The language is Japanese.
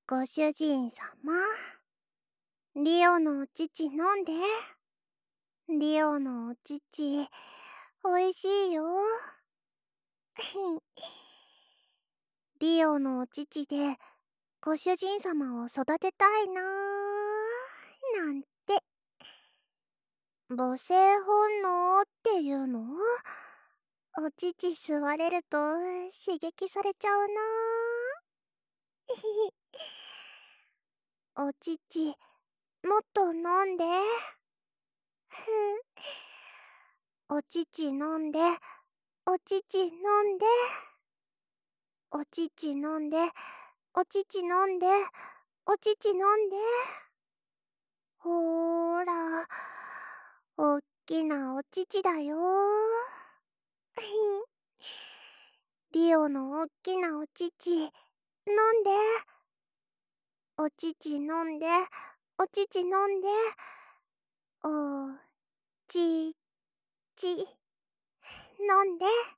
ご主人様、リオのお乳飲んで。リオのお乳、おいしいよ。リオのお乳でご主人様を育てたいなーなんて。母性本能っていうの？お乳吸われると刺激されちゃうなー。お乳、もっと飲んで。お乳飲んで、お乳飲んで。お乳飲んで、お乳飲んで、お乳飲んで。ほーら、おっきなお乳だよリオのおっきなお乳、飲んで。お乳飲んで、お乳飲んで。おちち、飲んで。